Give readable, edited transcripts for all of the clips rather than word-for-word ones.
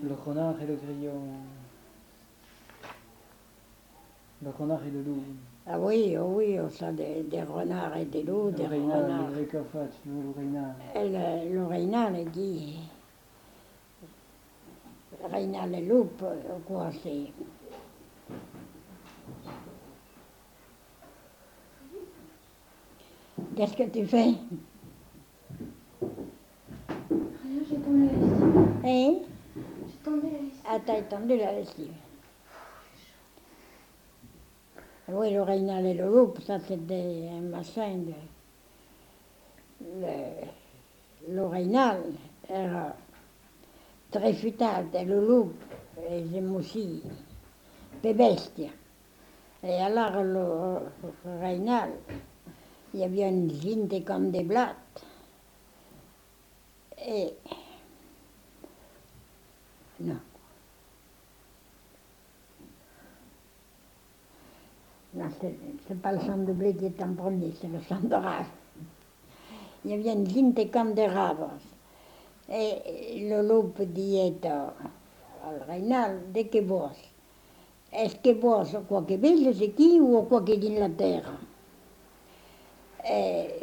Le renard et le grillon. Le renard et le loup. Ah oui, oh oui, ça, des renards et des loups, des L'Oreinal, renards. le Recafat, l'Oreinal. Et le Reinal, il dit, Reinal et loup, quoi, c'est... Qu'est-ce que tu fais? Rien, j'ai tendu la lessive. Hein? J'ai tendu la lessive. Ah, t'as étendu la lessive. Oui, le Reinal et le loup, ça c'était un machin de... Le Reinal era très futal, et le loup, j'aime aussi des besties. Et alors le Reinal, il y avait une gente comme des blattes. Et... Non. Non, c'est pas le champ de blé qui est en premier, c'est le champ de rave. Il y avait une gente comme des raves. Et le loup disait al Reinal, de que vos? Est-ce que vos, quoi que veges aquí ou quoi que din la terra? Et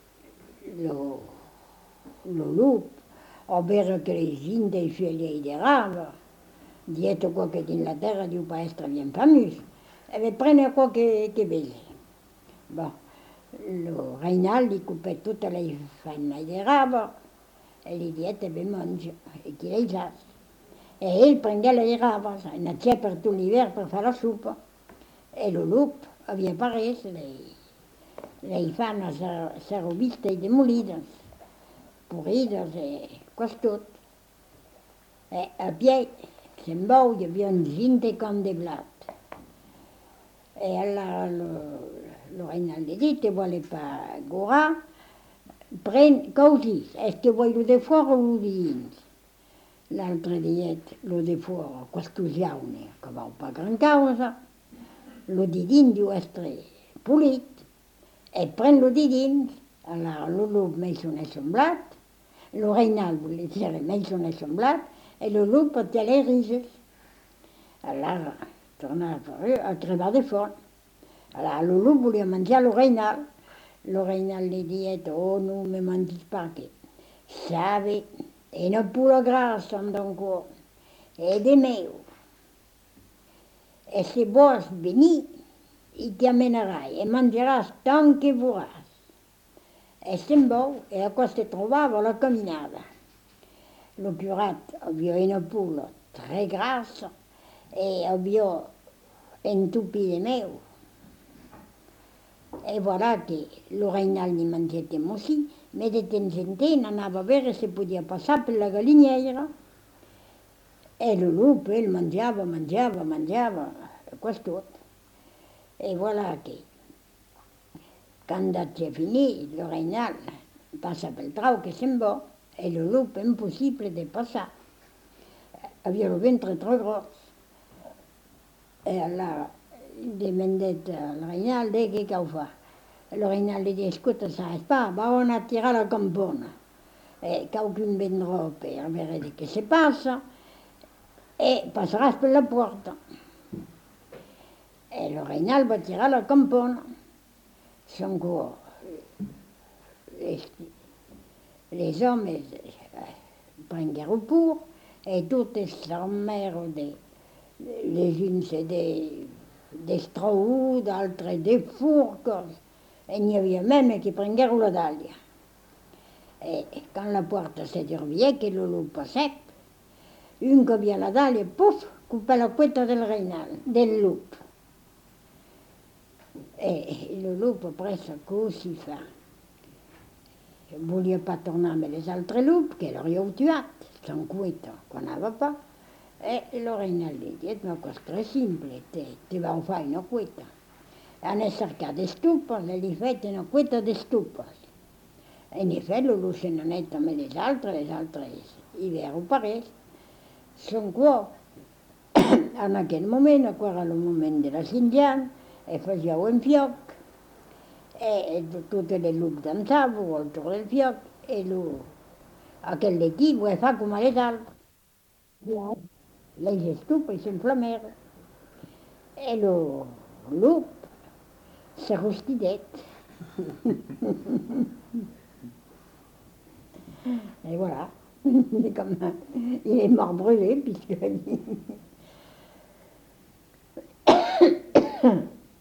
le loup, au veure que les gente feien de rave, disait quoi que din la terra, diu pas estar bien fameux. Eh bien, prenez quoi que vege. Bon, le Reinal, il coupait toutes les faines de rave, et il disait, eh bien, mange, et qu'il les fasse. Et ell prengué les raves, en naixia per tot l'hivern per fer la sopa. E el loup havia pas res, les fanes serrovistes i demolides, podrides i quasi tot. E a pie, se'n vau, hi havia un gente com de blat. E allora lo Reinaldo dit, te vuole pas gorar, pren così, est que vuoi lo de fora o lo de dins? L'altre diet, lo de fora, questo jaune, que vau pas gran causa, lo de dins diu estre polit, e pren lo de dins, allora lo loup mei son assemblat, lo Reinal volia ser mei son assemblat, e lo loup té les rises. Allora torna a crevar de font. Allora lo loup volia menjar lo Reinal li diet, oh, non me mangis pas que, sabe, una pura grassa d'encore, e de meu. E se vols venir, i t'amenerai, e mangeràs tant que voràs. E se'n vau, e a se trovava la caminada. Lo curat havia una pula très grassa, e havia un tupi de meu. E voilà que lo Reinal ne mangètem aussi, mais de temps en temps anava a veure se podia passar per la galiniera. E lo loup, ell mangiava, quasi tot. E voilà que, quand s'ha finit, lo Reinal passa pel trau que se'n va, e lo loup impossible de passar. Havia el ventre trop gros. E allora demandet al Reinal, què cau fa? El Reinal li dit, escolta, saps pas, vau anar a tirar la campona. E qualcun vendrà per veure què se passa, e passaràs per la porta. E el Reinal va tirar la campona. Son cor, les homes prengueren pur, e totes s'armèren les uns d'estraus, d'altres de fourques, e n'hi havia même qui prengueren la dàlia. E quan la porta se dervia, que lo loup passèp, un que havia la dàlia, puf, cupà la cueta del Reinal, del loup. E lo loup après così fa. Volia pas tornar amb les altres loups, que l'auríeu tuat, son cueta, quan anava pas. E lo Reinal li dit, ma cosa très simple, te vau far una cueta. Han cercat d'estupes, e li fet una cueta d'estupes. En effet, lo loup se n'anèt amb les altres hi vèren parells. Son quò, en aquell moment, era el moment de la Sint-Jan, e fèieu un fioc, e totes les loups dansaven autour del fioc, e aquell d'aquí ho fa com a les altres. les estupes s'enflammèrent. Et le loup se roustillait. Et voilà. C'est comme il est mort brûlé, puisque